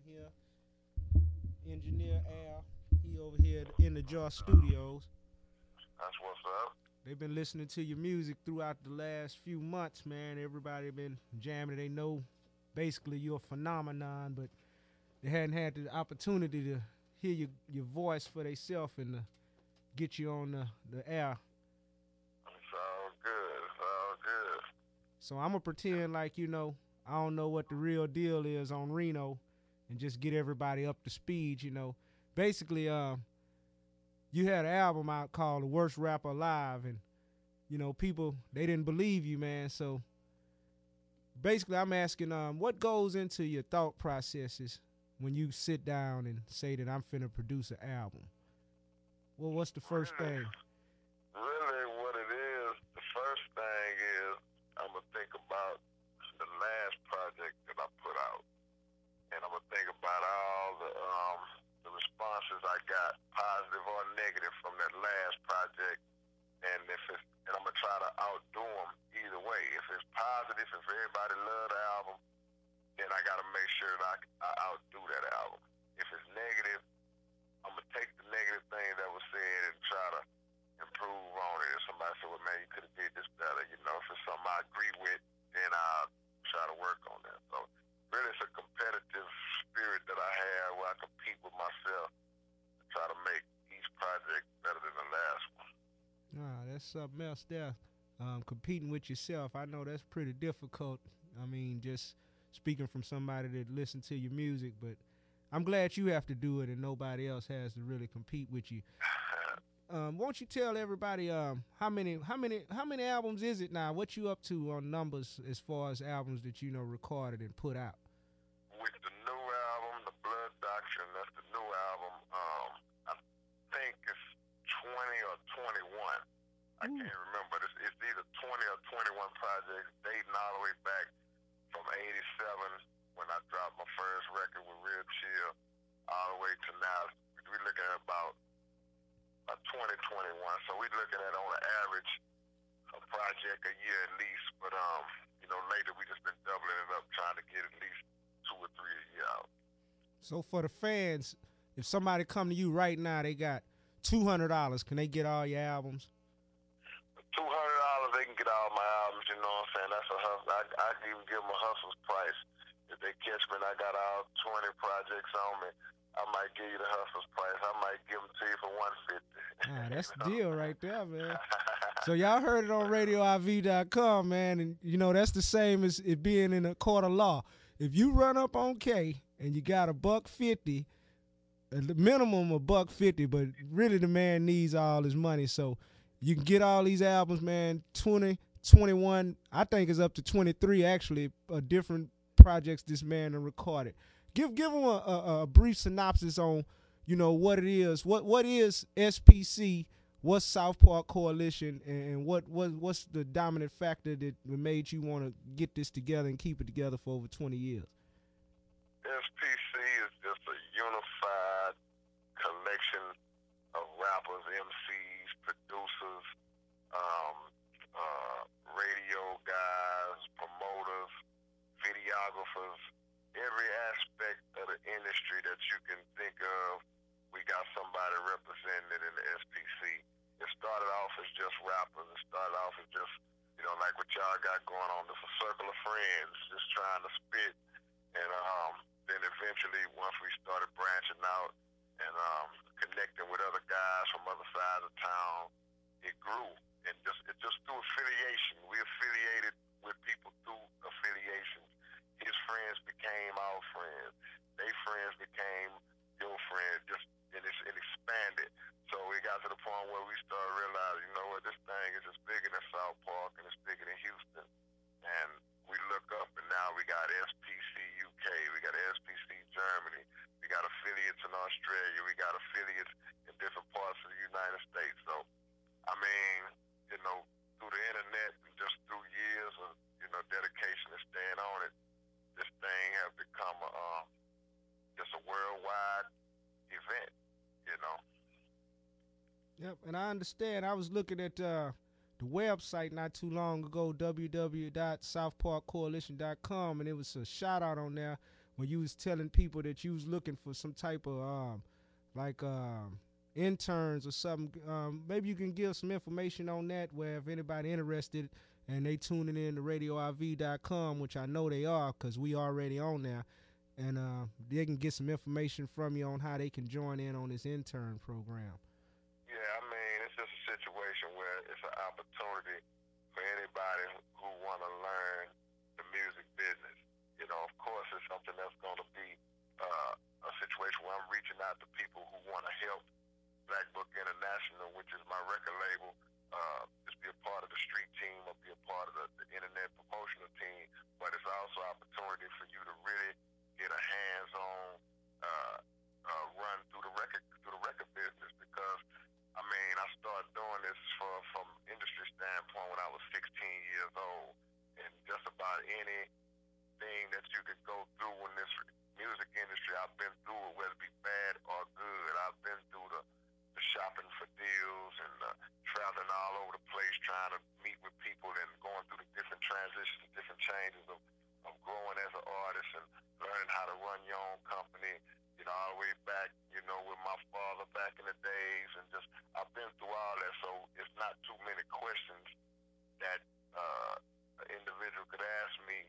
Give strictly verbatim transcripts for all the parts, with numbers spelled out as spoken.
here. Engineer Al, he over here in the Jar Studios. That's what's up. They've been listening to your music throughout the last few months, man. Everybody been jamming. They know basically you're a phenomenon, but they hadn't had the opportunity to hear your, your voice for themselves and to get you on the, the air. It's all good. It's all good. So I'm gonna pretend like you know I don't know what the real deal is on Reno, and just get everybody up to speed. You know, basically, uh, you had an album out called "The Worst Rapper Alive," and you know people they didn't believe you, man. So basically, I'm asking, um, what goes into your thought processes when you sit down and say that I'm finna produce an album? Well, what's the first Really, thing? really, what it is, the first thing is I'm gonna think about the last project that I put out, and I'm gonna think about all the um the responses I got, positive or negative, from that last project, and if it's and I'm gonna try to outdo them either way. If it's positive, if everybody love the album, then I gotta make sure that I, I outdo that album. If it's negative, I'm gonna take the negative thing that was said and try to improve on it. If somebody said, "Well, man, you could have did this better," you know, if it's something I agree with, then I'll try to work on that. So really, it's a competitive spirit that I have where I compete with myself to try to make each project better than the last one. Ah, that's something else there. Um, competing with yourself, I know that's pretty difficult. I mean, just speaking from somebody that listens to your music, but I'm glad you have to do it and nobody else has to really compete with you. Um, won't you tell everybody um, how many how many how many albums is it now? What you up to on numbers as far as albums that you know recorded and put out? With the new album, The Blood Doctrine, that's the new album. Um, I think it's twenty or twenty-one. I Ooh. can't remember. It's, it's either twenty or twenty-one projects dating all the way back from eighty-seven when I dropped my first record with Real Chill all the way to now. We're looking at about, about twenty twenty-one. So we're looking at on an average a project a year at least. But um, you know, lately we just been doubling it up, trying to get at least two or three a year out. So for the fans, if somebody come to you right now, they got two hundred dollars. Can they get all your albums? Two hundred dollars, they can get all my albums. You know what I'm saying? That's a hustle. I, I can even give them a hustle's price. If they catch me and I got all twenty projects on me, I might give you the hustle's price. I might give them to you for one fifty. Ah, that's You the know? deal right there, man. So y'all heard it on radio I V dot com, man, and you know that's the same as it being in a court of law. If you run up on K and you got a buck fifty, at the minimum a buck fifty, but really the man needs all his money. So you can get all these albums, man. Twenty, twenty-one, I think it's up to twenty-three actually. Uh, different projects this man has recorded. Give give him a, a, a brief synopsis on, you know, what it is. What what is S P C? What's South Park Coalition, and what what what's the dominant factor that made you want to get this together and keep it together for over twenty years? S P C is just a unified collection of rappers, M Cs, producers, um, uh, radio guys, promoters, videographers, every aspect of the industry that you can think of. We got somebody represented in the S P C. It started off as just rappers. It started off as just, you know, like what y'all got going on, just a circle of friends, just trying to spit. And um, then eventually, once we started branching out and um, connecting with other guys from other sides of town, it grew. And just it just through affiliation, we affiliated with people through affiliations. His friends became our friends. Their friends became your friends. Just and it's it expanded. So we got to the point where we started realizing, you know what, this thing is just bigger than South Park and it's bigger than Houston. And we look up and now we got S P C U K, we got S P C Germany, we got affiliates in Australia, we got affiliates in different parts of the United States. So, I mean, you know, through the internet and just through years of, you know, dedication and staying on it, this thing has become a, um, just a worldwide event, you know. Yep, and I understand. I was looking at uh, the website not too long ago, w w w dot south park coalition dot com, and it was a shout out on there when you was telling people that you was looking for some type of um, like um, interns or something. Um, maybe you can give some information on that, where if anybody interested and they tuning in to radio I V dot com, which I know they are because we already on there, and uh, they can get some information from you on how they can join in on this intern program. Yeah, I mean, it's just a situation where it's an opportunity for anybody who want to learn the music business. You know, of course, it's something that's going to be uh, a situation where I'm reaching out to people who want to help Black Book International, which is my record label, uh, just be a part of the street team or be a part of the, the internet promotional team. But it's also an opportunity for you to really get a hands-on uh, uh, run through the record through the record business, because I mean, I started doing this for, from industry standpoint when I was sixteen years old, and just about anything that you could go through in this music industry, I've been through it, whether it be bad or good. I've been through the, the shopping for deals and uh, traveling all over the place, trying to meet with people and going through the different transitions, different changes of, of growing as an artist and learning how to run your own company. You know, all the way back, you know, with my father back in the days, and just I've been through all that, so it's not too many questions that uh, an individual could ask me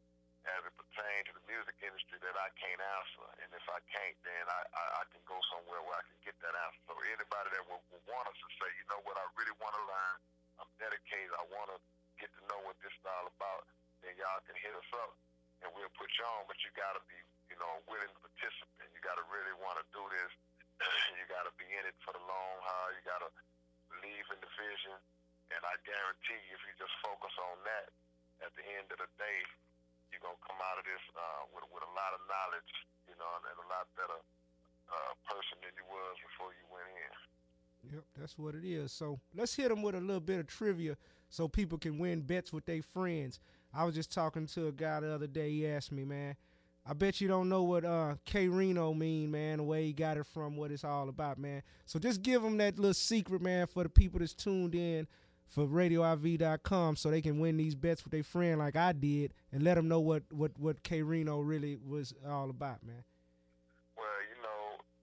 as it pertains to the music industry that I can't answer. And if I can't, then I, I, I can go somewhere where I can get that answer. So anybody that will, will want us to say, you know what, I really want to learn, I'm dedicated, I want to get to know what this is all about, then y'all can hit us up and we'll put you on. But you got to be, you know, a willing participant. You got to really want to do this. You got to be in it for the long haul. You got to believe in the vision. And I guarantee you, if you just focus on that, at the end of the day, you're going to come out of this uh, with, with a lot of knowledge, you know, and a lot better uh, person than you was before you went in. Yep, that's what it is. So let's hit them with a little bit of trivia so people can win bets with their friends. I was just talking to a guy the other day. He asked me, man, I bet you don't know what uh, K-Rino mean, man, the way he got it from, what it's all about, man. So just give them that little secret, man, for the people that's tuned in for radio I V dot com so they can win these bets with their friend like I did, and let them know what, what, what K-Rino really was all about, man. Well, you know,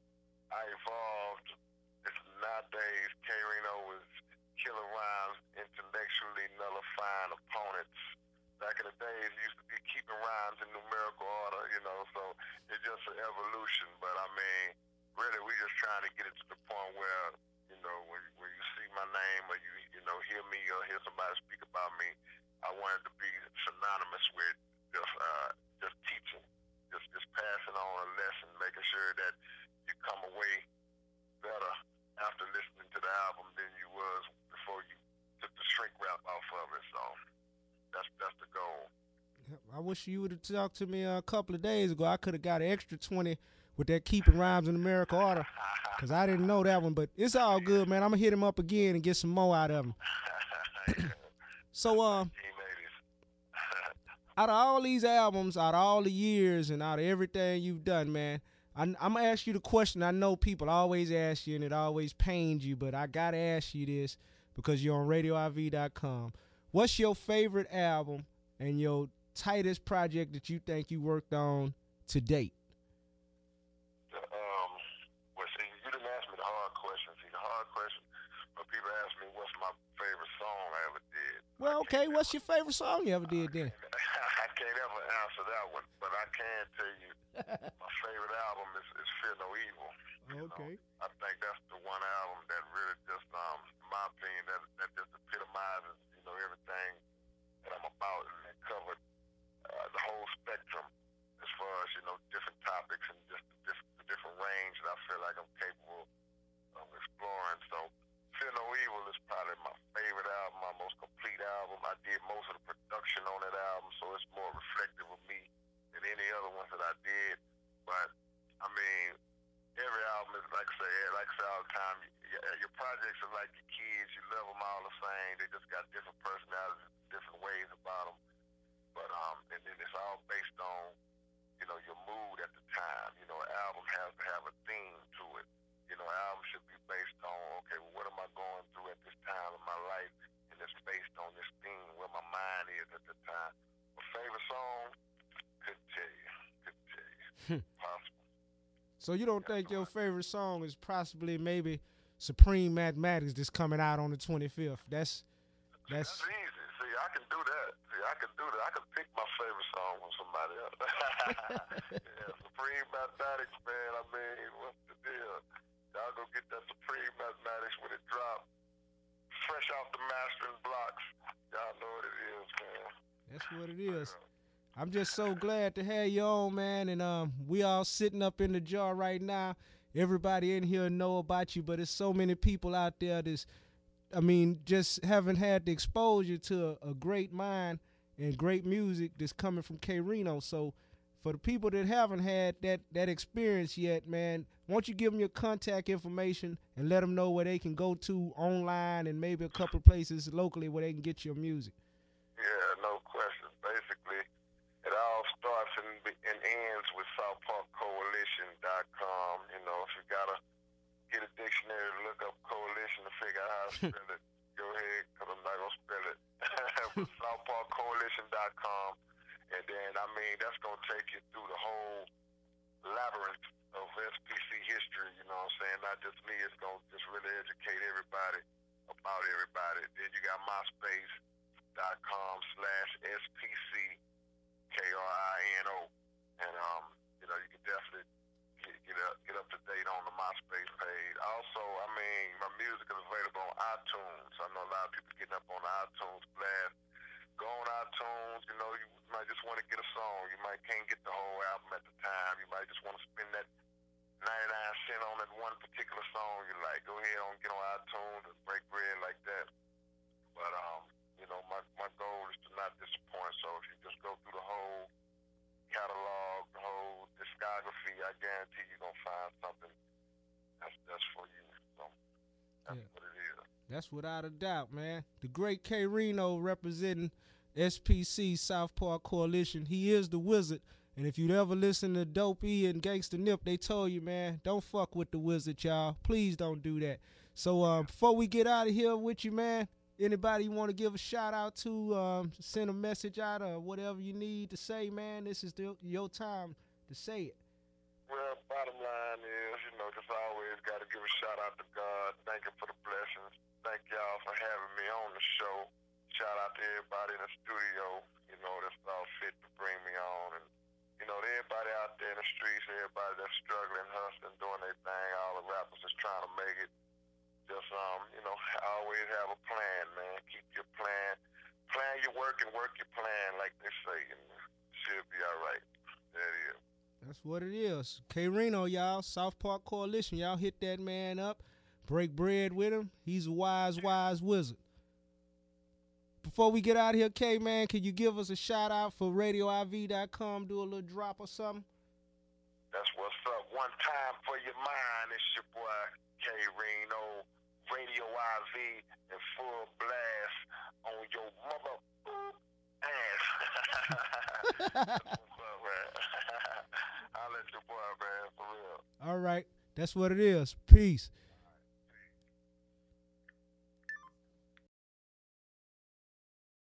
I evolved. It's nowadays, K-Rino was killer rhymes, intellectually nullifying opponents. Back in the days, it used to be keeping rhymes in numerical order, you know, so it's just an evolution. But, I mean, really, we just trying to get it to the point where, you know, when, when you see my name or you, you know, hear me or hear somebody speak about me, I want it to be synonymous with just, uh, just teaching, just, just passing on a lesson, making sure that you come away better after listening to the album than you was before you took the shrink wrap off of it, so... That's that's the goal. I wish you would have talked to me a couple of days ago. I could have got an extra twenty with that keeping rhymes in America order, because I didn't know that one. But it's all good, man. I'm going to hit him up again and get some more out of him. So, uh, out of all these albums, out of all the years, and out of everything you've done, man, I, I'm going to ask you the question I know people always ask you, and it always pains you, but I got to ask you this because you're on radio I V dot com. What's your favorite album and your tightest project that you think you worked on to date? The, um, well, see, you didn't ask me the hard question. See, the hard question, when people ask me what's my favorite song I ever did. Well, okay, what's your favorite song you ever did then? I can't ever answer that one, but I can tell you my favorite album is, is Fear No Evil. Okay. Know? I think that's the one album that really just, um, in my opinion, that, that just epitomizes, you know, everything that I'm about, and it covered uh, the whole spectrum as far as, you know, different topics and just the, diff- the different range that I feel like I'm capable of exploring. So Fear No Evil is probably my favorite album, my most complete album. I did most of the production on that album, so it's more reflective of me than any other ones that I did. But, I mean, every album is, like I say, like I say all the time, your projects are like your kids. You love them all the same. They just got different personalities, different ways about them. But, um, and then it's all based on, you know, your mood at the time. You know, an album has to have a theme to it. You know, an album should be based on, okay, well, what am I going through at this time in my life? And it's based on this theme, where my mind is at the time. My favorite song, couldn't tell you. Couldn't tell you. So you don't That's think your right. favorite song is possibly maybe Supreme Mathematics that's coming out on the twenty-fifth? That's See, that's that's easy. See, I can do that. See, I can do that. I can pick my favorite song from somebody else. Yeah, Supreme Mathematics, man. I mean, what's the deal? Y'all go get that Supreme Mathematics when it drops, fresh off the mastering blocks. Y'all know what it is, man. that's what it Straight is. up. I'm just so glad to have you on, man. And um, we all sitting up in the jar right now. Everybody in here know about you, but there's so many people out there that's, I mean, just haven't had the exposure to a, a great mind and great music that's coming from K Reno. So for the people that haven't had that that experience yet, man, won't you give them your contact information and let them know where they can go to online and maybe a couple of places locally where they can get your music? Yeah, no question. Basically, it all starts and, be- and ends with south park coalition dot com. You know, if you gotta get a dictionary to look up coalition to figure out how to spell it, go ahead, because I'm not gonna spell it. But south park coalition dot com, and then I mean that's gonna take you through the whole labyrinth of S P C history. You know what I'm saying? Not just me. It's gonna just really educate everybody about everybody. Then you got myspace dot com slash S P C K R I N O, and um, you know you can definitely get, get up get up to date on the MySpace page. Also, I mean my music is available on iTunes. I know a lot of people getting up on the iTunes blast. Go on iTunes. You know you might just want to get a song. You might can't get the whole album at the time. You might just want to spend that ninety-nine cent on that one particular song you like. Go ahead on get on iTunes and break bread like that. But um, you know, my, my goal is to not disappoint. So if you just go through the whole catalog, the whole discography, I guarantee you're gonna find something that's that's for you. So that's Yeah. what it is. That's without a doubt, man. The great K Reno representing S P C South Park Coalition. He is the wizard. And if you'd ever listen to Dope E and Gangsta Nip, they told you, man, don't fuck with the wizard, y'all. Please don't do that. So um, before we get out of here with you, man, anybody you want to give a shout out to, um, send a message out or whatever you need to say, man, this is the, your time to say it. Well, bottom line is, you know, just always got to give a shout out to God. Thank Him for the blessings. Thank y'all for having me on the show. Shout out to everybody in the studio, you know, that's all fit to bring me on. And, you know, to everybody out there in the streets, everybody that's struggling, hustling, doing their thing, all the rappers that's trying to make it. Just, um, you know, always have a plan, man. Keep your plan. Plan your work and work your plan, like they say, and it should be all right. There it is. That's what it is. K Reno, y'all, South Park Coalition, y'all hit that man up. Break bread with him. He's a wise, wise wizard. Before we get out of here, K, man, can you give us a shout out for radio I V dot com? Do a little drop or something? That's what's up. One time for your mind. It's your boy K Reno, Radio I V, in full blast on your mother ass. That's what's up, man. I'll let your boy, man, for real. All right. That's what it is. Peace.